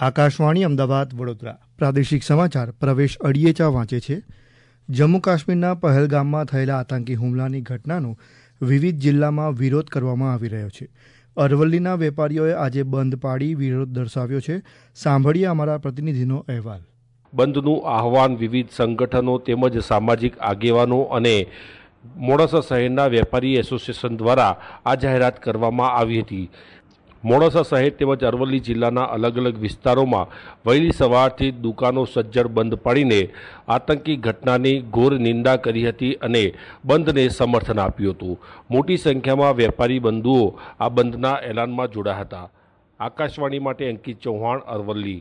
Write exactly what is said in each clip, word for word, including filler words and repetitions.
આકાશવાણી અમદાવાદ વડોદરા પ્રાદેશિક સમાચાર પ્રવેશ અડિયેચા વાંચે છે. જમ્મુ કાશ્મીરના પહલગામમાં થયેલા આતંકી હુમલાની ઘટનાનો વિવિધ જિલ્લામાં વિરોધ કરવામાં આવી રહ્યો છે. અરવલ્લીના વેપારીઓએ આજે બંધ પાડી વિરોધ દર્શાવ્યો છે. સાંભળીએ અમારા પ્રતિનિધિનો અહેવાલ. બંધનું આહવાન વિવિધ સંગઠનો તેમજ સામાજિક આગેવાનો અને મોડાસા શહેરના વેપારી એસોસિએશન દ્વારા આ જાહેરાત કરવામાં આવી હતી. મોડાસા શહેર તેમજ અરવલ્લી જિલ્લાના અલગ અલગ વિસ્તારોમાં વહેલી સવારથી દુકાનો સજ્જડ બંધ પાડીને આતંકી ઘટનાની ઘોર નિંદા કરી હતી અને બંધને સમર્થન આપ્યું હતું. મોટી સંખ્યામાં વેપારી બંધુઓ આ બંધના એલાનમાં જોડાયા હતા. આકાશવાણી માટે અંકિત ચૌહાણ, અરવલ્લી.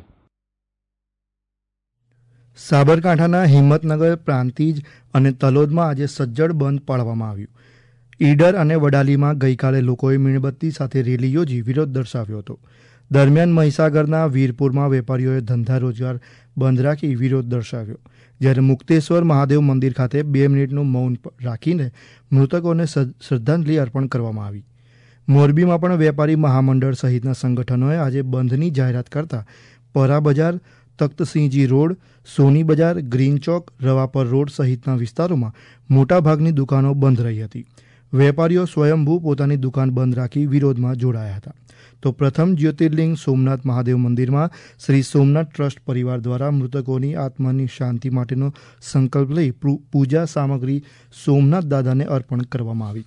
સાબરકાંઠાના હિંમતનગર, પ્રાંતિજ અને તલોદમાં આજે સજ્જડ બંધ પાળવામાં આવ્યું. ઈડર અને વડાલીમાં ગઈકાલે લોકોએ મીણબત્તી સાથે રેલી યોજી વિરોધ દર્શાવ્યો હતો. દરમિયાન મહીસાગરના વીરપુરમાં વેપારીઓએ ધંધા રોજગાર બંધ રાખી વિરોધ દર્શાવ્યો, જ્યારે મુક્તેશ્વર મહાદેવ મંદિર ખાતે બે મિનિટનું મૌન રાખીને મૃતકોને શ્રદ્ધાંજલિ અર્પણ કરવામાં આવી. મોરબીમાં પણ વેપારી મહામંડળ સહિતના સંગઠનોએ આજે બંધની જાહેરાત કરતા પરા બજાર, તખ્તસિંહજી રોડ, સોની બજાર, ગ્રીન ચોક, રવાપર રોડ સહિતના વિસ્તારોમાં મોટાભાગની દુકાનો બંધ રહી હતી. વેપારીઓ સ્વયંભૂ પોતાની દુકાન બંધ રાખી વિરોધમાં જોડાયા હતા. તો પ્રથમ જ્યોતિર્લિંગ સોમનાથ મહાદેવ મંદિરમાં શ્રી સોમનાથ ટ્રસ્ટ પરિવાર દ્વારા મૃતકોની આત્માની શાંતિ માટેનો સંકલ્પ લઈ પૂજા સામગ્રી સોમનાથ દાદાને અર્પણ કરવામાં આવી.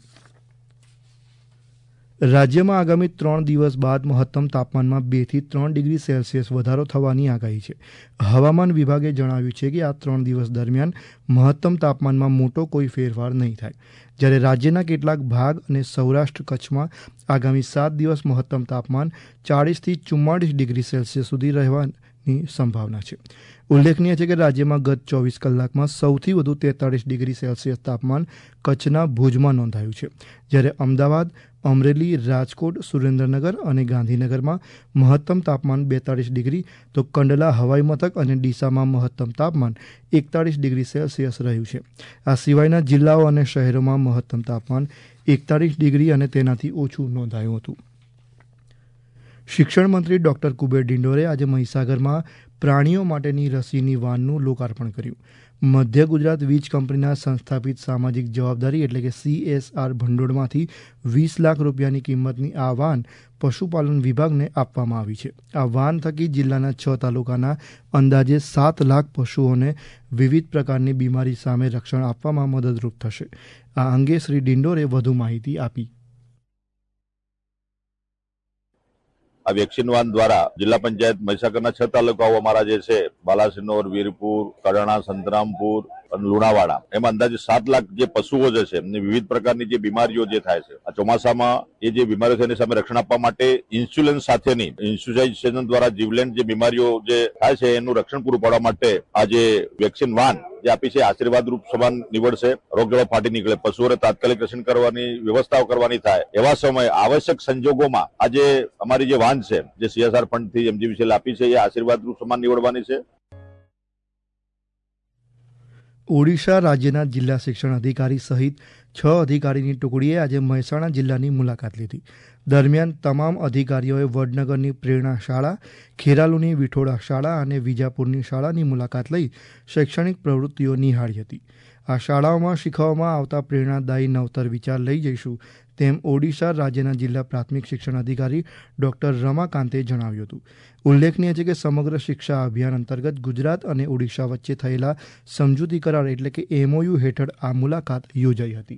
રાજ્યમાં આગામી ત્રણ દિવસ બાદ મહત્તમ તાપમાનમાં બે થી ત્રણ ડિગ્રી સેલ્સિયસ વધારો થવાની આગાહી છે. હવામાન વિભાગે જણાવ્યું છે કે આ ત્રણ દિવસ દરમિયાન મહત્તમ તાપમાનમાં મોટો કોઈ ફેરફાર નહીં થાય, જ્યારે રાજ્યના કેટલાક ભાગ અને સૌરાષ્ટ્ર કચ્છમાં આગામી સાત દિવસ મહત્તમ તાપમાન ચાળીસથી ચુમ્માળીસ ડિગ્રી સેલ્સિયસ સુધી રહેવાની સંભાવના છે. ઉલ્લેખનીય છે કે રાજ્યમાં ગત ચોવીસ કલાકમાં સૌથી વધુ તેતાળીસ ડિગ્રી સેલ્સિયસ તાપમાન કચ્છના ભુજમાં નોંધાયું છે, જ્યારે અમદાવાદ, અમરેલી, રાજકોટ, સુરેન્દ્રનગર અને ગાંધીનગરમાં મહત્તમ તાપમાન બેતાળીસ ડિગ્રી, તો કંડલા હવાઈ મથક અને ડીસામાં મહત્તમ તાપમાન એકતાળીસ ડિગ્રી સેલ્સિયસ રહ્યું છે. આ સિવાયના જિલ્લાઓ અને શહેરોમાં મહત્તમ તાપમાન એકતાળીસ ડિગ્રી અને તેનાથી ઓછું નોંધાયું હતું. શિક્ષણ મંત્રી ડોક્ટર કુબેર ડિંડોરે આજે મહીસાગરમાં પ્રાણીઓ માટેની રસીની વાનનું લોકાર્પણ કર્યું. મધ્ય ગુજરાત વીજ કંપનીના સંસ્થાપિત સામાજિક જવાબદારી એટલે કે સીએસઆર ભંડોળમાંથી વીસ લાખ રૂપિયાની કિંમતની આ વાન પશુપાલન વિભાગને આપવામાં આવી છે. આ વાન થકી જિલ્લાના છ તાલુકાના અંદાજે સાત લાખ પશુઓને વિવિધ પ્રકારની બીમારી સામે રક્ષણ આપવામાં મદદરૂપ થશે. આ અંગે શ્રી ડિંડોરે વધુ માહિતી આપી. આ વેક્સિન વાન દ્વારા જિલ્લા પંચાયત મહીસાગરના છ તાલુકાઓ અમારા જે છે બાલાસિનોર, વીરપુર, કડાણા, સંતરામપુર અને લુણાવાડા, એમાં અંદાજે સાત લાખ જે પશુઓ જે છે એમને વિવિધ પ્રકારની જે બીમારીઓ જે થાય છે, આ ચોમાસામાં એ જે બીમારીઓ છે એની સામે રક્ષણ આપવા માટે ઇન્સ્યુલન્સ સાથેની ઇન્સ્યુલાઇઝેશન દ્વારા જીવલેણ જે બીમારીઓ જે થાય છે એનું રક્ષણ પૂરું પાડવા માટે આ જે વેક્સિન વાન જે આપી છે આશીર્વાદ રૂપ સમાન નીવડશે. રોગચાળો ફાટી નીકળે, પશુઓને તાત્કાલિક રક્ષણ કરવાની વ્યવસ્થાઓ કરવાની થાય એવા સમયે આવશ્યક સંજોગોમાં આજે અમારી જે વાન છે જે સીએસઆર ફંડથી એમજીવીસીએલ આપી છે એ આશીર્વાદ રૂપ સમાન નીવડવાની છે. ઓડિશા રાજ્યના જિલ્લા શિક્ષણ અધિકારી સહિત છ અધિકારીની ટુકડીએ આજે મહેસાણા જિલ્લાની મુલાકાત લીધી. દરમિયાન તમામ અધિકારીઓએ વડનગરની પ્રેરણા શાળા, ખેરાલુની વિઠોડા શાળા અને વિજાપુરની શાળાની મુલાકાત લઈ શૈક્ષણિક પ્રવૃત્તિઓ નિહાળી હતી. આ શાળાઓમાં શીખવવામાં આવતા પ્રેરણાદાયી નવતર વિચાર લઈ જઈશું તેમ ઓડિશા રાજ્યના જિલ્લા પ્રાથમિક શિક્ષણ અધિકારી ડોક્ટર રમાકાંતે જણાવ્યું હતું. ઉલ્લેખનીય છે કે સમગ્ર શિક્ષા અભિયાન અંતર્ગત ગુજરાત અને ઓડિશા વચ્ચે થયેલા સમજૂતી કરાર એટલે કે એમઓયુ હેઠળ આ મુલાકાત યોજાઈ હતી.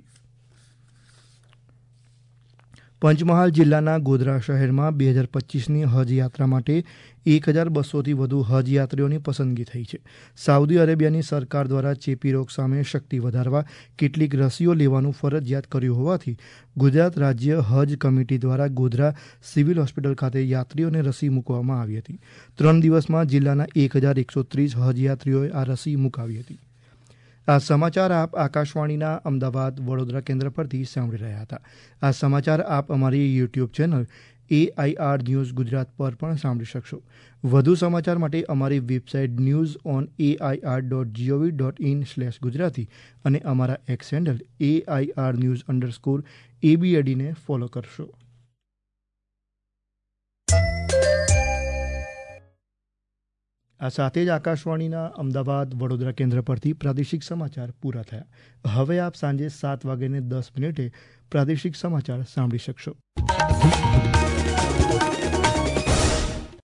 પંચમહાલ જિલ્લાના ગોધરા શહેરમાં બે હજાર પચીસની હજ યાત્રા માટે એક હજાર બસોથી વધુ હજ યાત્રીઓની પસંદગી થઈ છે. સાઉદી અરેબિયાની સરકાર દ્વારા ચેપી રોગ સામે શક્તિ વધારવા કેટલીક રસીઓ લેવાનું ફરજિયાત કર્યું હોવાથી ગુજરાત રાજ્ય હજ કમિટી દ્વારા ગોધરા સિવિલ હોસ્પિટલ ખાતે યાત્રીઓને રસી મૂકવામાં આવી હતી. ત્રણ દિવસમાં જિલ્લાના એક હજાર એકસો ત્રીસ હજ યાત્રીઓએ આ રસી મૂકાવી હતી. આ સમાચાર આપ આકાશવાણીના અમદાવાદ વડોદરા કેન્દ્ર પરથી સાંભળી રહ્યા હતા. આ સમાચાર આપ અમારી YouTube channel AIR news Gujarat પર પણ સાંભળી શકશો. વધુ સમાચાર માટે અમારી website news on AIR dot G O V dot in slash Gujarati અને અમારા X handle AIR news underscore એબીએડીને ફોલો કરશો. આ સાથે જ આકાશવાણીના અમદાવાદ વડોદરા કેન્દ્ર પરથી પ્રાદેશિક સમાચાર પૂરા થયા. હવે આપ સાંજે સાત વાગ્યાને દસ મિનિટે પ્રાદેશિક સમાચાર સાંભળી શકશો.